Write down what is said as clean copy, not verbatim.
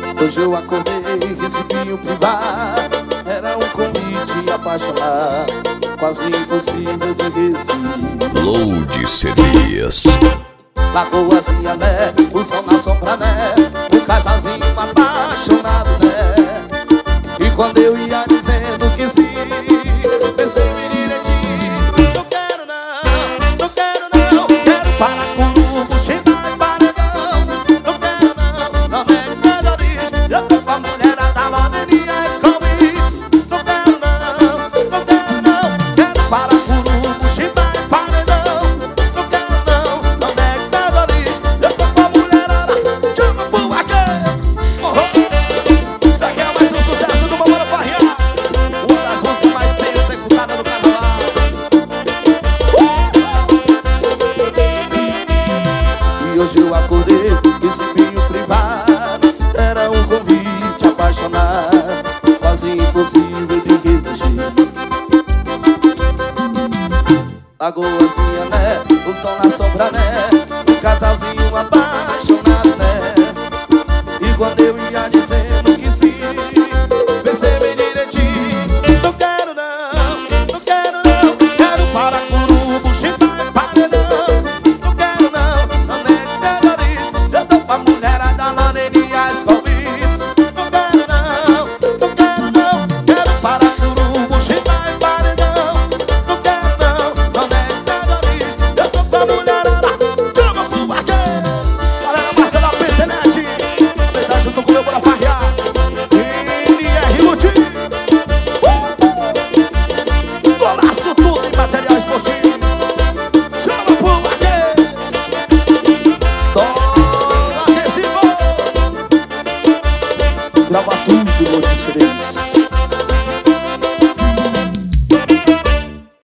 Hoje eu acordei, recebi um privado. Era um convite apaixonado, quase impossível de resistir. Load CDs. Lagoazinha, né? O sol na sombra, né? Um casalzinho apaixonado, né? E quando eu ia dizendo que sim, pensei em direitinho. Não quero não, não quero não. Quero para curubu, chimbar e paredão. Não quero não, não nego nada disso. Eu tô com a mulherada lá na minha escovis. Não quero não, não quero não. Quero para curubu, chimbar e paredão. Não quero não, não nego nada disso. Eu tô com a mulherada, chama pro aqui. Isso aqui é mais um sucesso do Mamona Farriar. Uma das músicas mais bem executadas do carnaval. E hoje eu acordei, recebi um privado. Era um convite apaixonado, quase impossível de resistir. Lagoazinha, né? O sol na sombra, né? Um casalzinho apaixonado, né? E quando eu ia dizendo que sim, pensei bem direitinho. Não quero não, não quero não. Quero para curubu, chimbar e paredão. Não quero não, não nego nada disso. Eu tô com a mulherada lá em as convites. Não quero não, não quero não. Quero para curubu, chimbar e paredão. Não quero não, não nego nada disso. Eu tô com a mulherada, chama pro aqui. Galera, Marcela Internet, tá junto com o meu Mamona Farriar. MR Luti. Golaço tudo em material esportivo. Chama pro aqui. Toma adesivo. Grava tudo, Load CDs.